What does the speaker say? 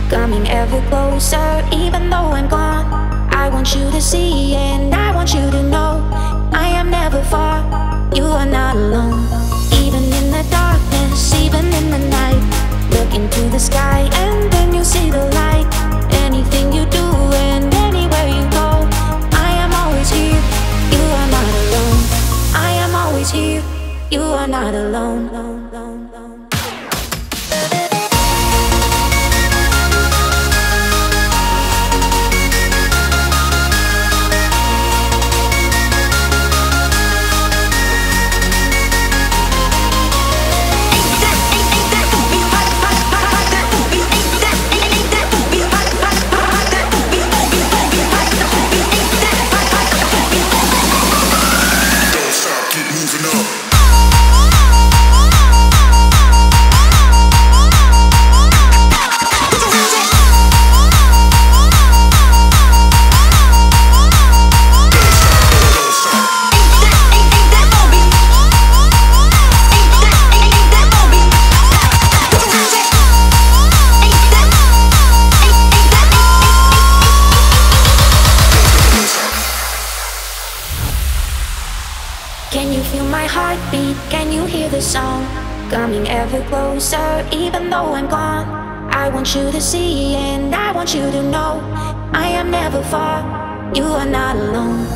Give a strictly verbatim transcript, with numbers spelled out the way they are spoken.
coming ever closer, even though I'm gone. I want you to see and I want you to know I am never far, you are not alone. Even in the darkness, even in the night, look into the sky and then you see the light. Anything you do and anywhere you go, I am always here, you are not alone. I am always here, you are not alone. Can you feel my heartbeat? Can you hear the song? Coming ever closer, even though I'm gone. I want you to see and I want you to know I am never far, you are not alone.